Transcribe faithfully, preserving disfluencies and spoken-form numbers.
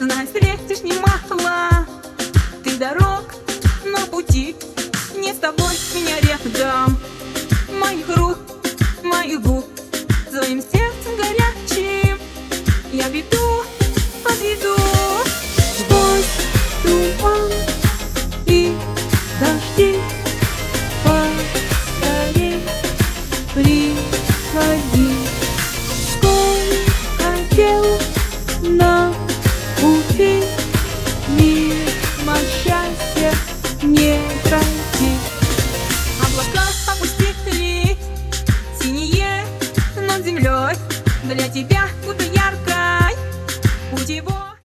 Знай, встретишь немало ты дорог на пути, не с тобой меня рядом. Моих рук, моих губ, своим сердцем горячим я веду